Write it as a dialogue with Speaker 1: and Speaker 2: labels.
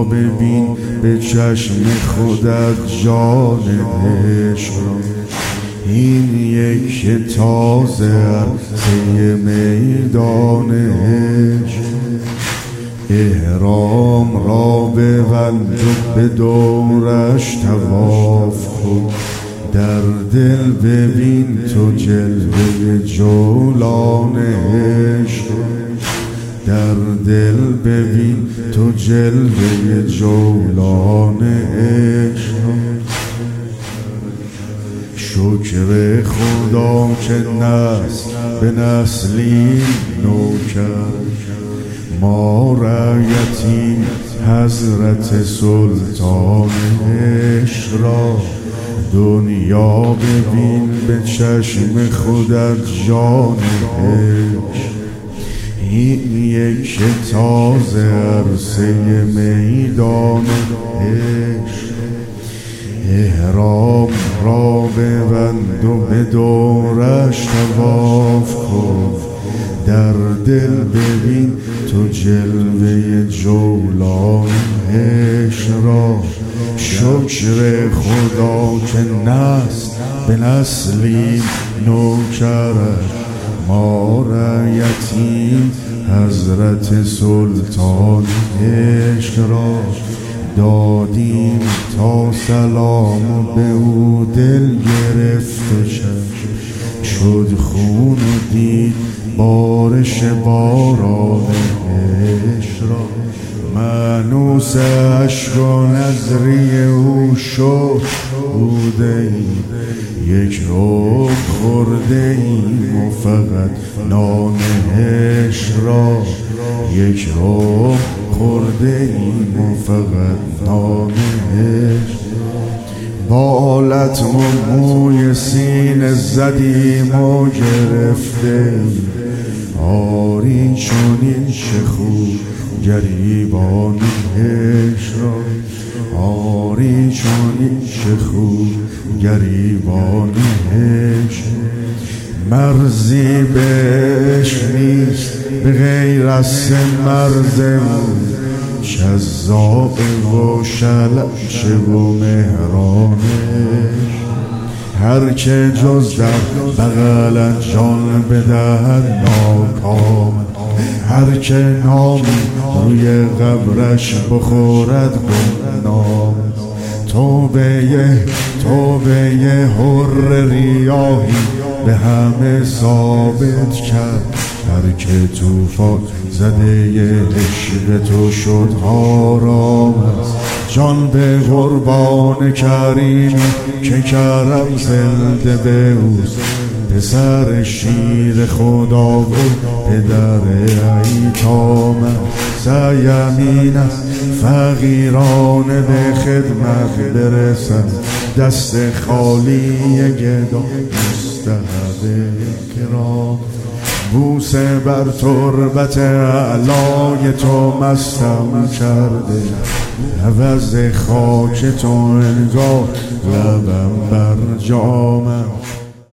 Speaker 1: ببین به چشم خودت جان عشق را. این یک تازه عرصه میدان عشق. احرام را ببند و به دورش طواف کن. در دل ببین تو جلوه جولان عشق. در دل ببین تو جلوه جولان عشق. شکر خدا که نسل به نسلی نو کرد ما رعیتیم حضرت سلطان عشق را. دنیا ببین به چشم خودت جان عشق. این یک تازه عرصه میدان عشق. احرام را ببند و به دورش طواف کن. در دل ببین تو جلوه جولان عشق را. شکر خدا که نسل به نسلی نو کرد ما رعیتیم حضرت سلطان عشق را. دادیم تا سلام به او دل گرفت و چشم شد خون و دید بارش باران عشق را. مانوس عشق و نظری او شد بوده ایم. یک رب خورده ایم و فقط نان عشق را. یک رب خورده ایم و فقط نان عشق. بالت و موی سینه زدیم و گرفته ایم. آری چنین چه خوب گریبان عشق را. آری چنین چه خوب گریبان عشق. مرزی به عشق نیست به غیر از مرزمون. جذاب و شلش و مهران عشق. هر که جز در بغل جان بدهد ناکام. هر که نامی روی قبرش بخورد گمنام. توبه حر ریاهی به همه ثابت کرد. هر که توفان زده عشق تو شد آرام است. جان به قربان کریمی که کرم زنده به اوست. پسر شیر خدا و پدر ایتام. سیمین است فقیرانه به خدمت برسند. دست خالی گدا مستحق کرام. بوسه بر تربت اعلای تو مستم کرده. عوض خاک تو انگار لبم بر جامم.